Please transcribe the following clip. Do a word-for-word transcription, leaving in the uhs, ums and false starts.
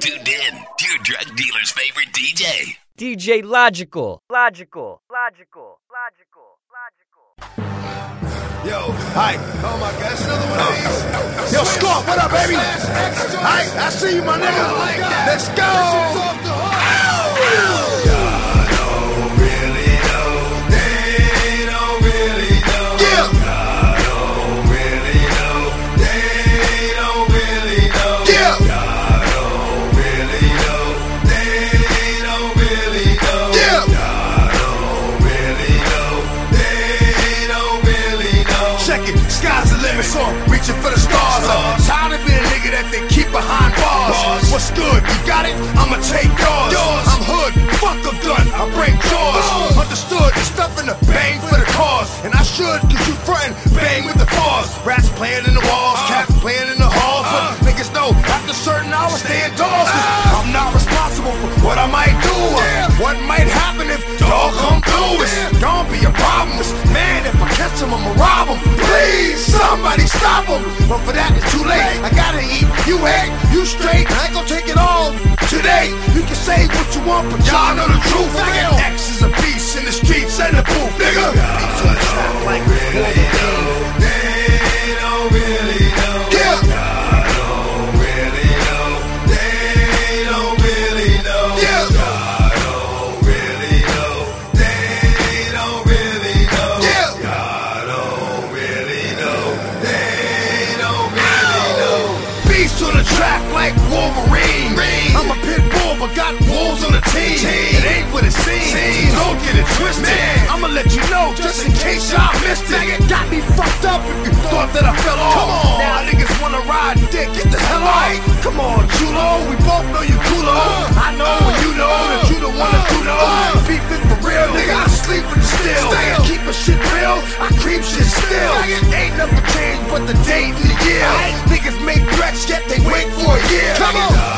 tuned in to your drug dealer's favorite D J. D J Logical. Logical. Logical. Logical. Logical. Yo, hi. Oh my God, it's another one of these. Yo, Scarf, what up, baby? Hi, I see you, my nigga. Let's go. Song, reaching for the stars. I'm tired of being a nigga that they keep behind bars. What's good? You got it? I'ma take yours. I'm hood, fuck I'm done. I break jaws. Understood, there's nothing to bang for the cause. And I should, cause you frontin' bang with the bars. Rats playing in the walls, cats playing in the halls. But niggas know after certain hours stay indoors. Cause I'm not responsible for what I might do. What might happen if dog come through. It's gonna be a problem. Man, if I catch him, I'ma rob him. Please, somebody stop him. But for that, it's too late. I gotta eat. You hate, you straight. I ain't gonna take it all today. You can say what you want, but y'all know the truth. Nigga, X is a beast in the streets and the booth, nigga. Beats on the track like really know. They don't really know. Yeah. I don't really know. They don't really know. Yeah. I don't really know. They don't really know. Yeah. I don't really know. They don't really know. Beast on the track like Wolverine. I'm a pit bull, but got wolves on the team. It ain't what it seems. Don't get it twisted. I'ma let you know just in case y'all missed it. Got me fucked up if you thought that I fell off. Come on. Now niggas wanna ride dick. Get the hell off. Come on, Chulo. We both know you coolo. I know and you know that you the one that do know. Beef it for real, nigga. I sleep with the still. Keep a shit real. I creep shit still. Ain't never changed but the date and the year. Niggas make threats yet they wait for a year. Come on.